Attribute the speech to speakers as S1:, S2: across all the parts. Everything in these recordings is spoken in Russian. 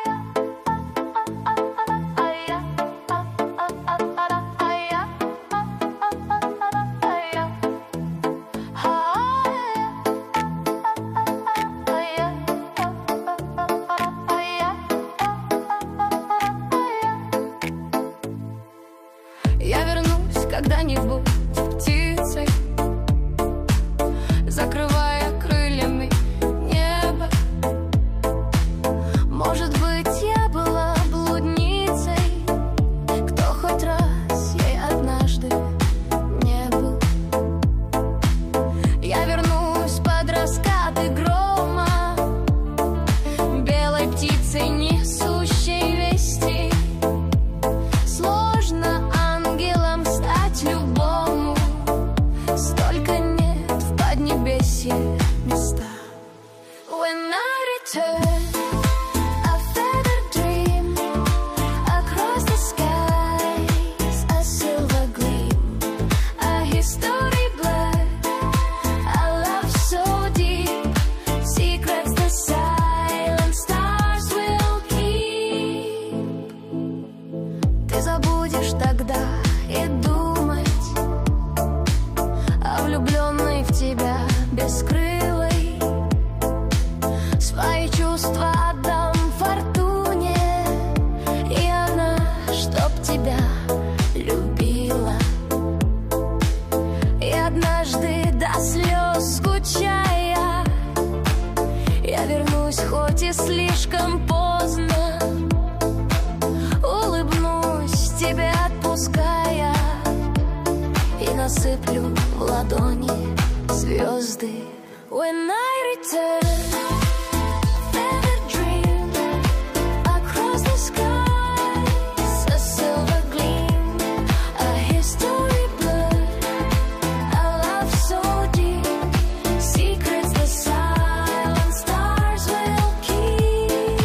S1: Я вернусь когда-нибудь птицей, закрывая крыльями небо. Может быть, я была блудницей, кто хоть раз ей однажды не был. Я вернусь под раскаты грома, белой птицей, несущей вести. Сложно ангелом стать любому, столько нет в поднебесье места. When I return, a feather dream across the skies, a silver gleam, a history blurred, a love so deep, secrets the silent stars will keep. Ты забудешь тогда и думать о влюбленной в тебя бескрылой. Свои чувства отдам фортуне, и она, чтоб тебя любила. И однажды до слез скучая, я вернусь, хоть и слишком поздно, улыбнусь тебе, отпуская, и насыплю в ладони звезды. When I return, feather dream across the skies, a silver gleam, a history blurred, a love so deep, secrets the silent stars will keep.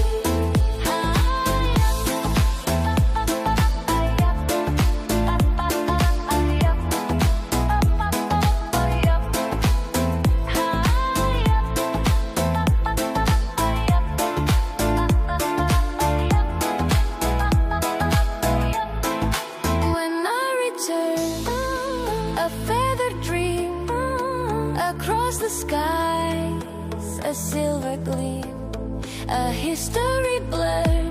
S1: When I return, a feather dream across the skies, a silver gleam, a history blurred.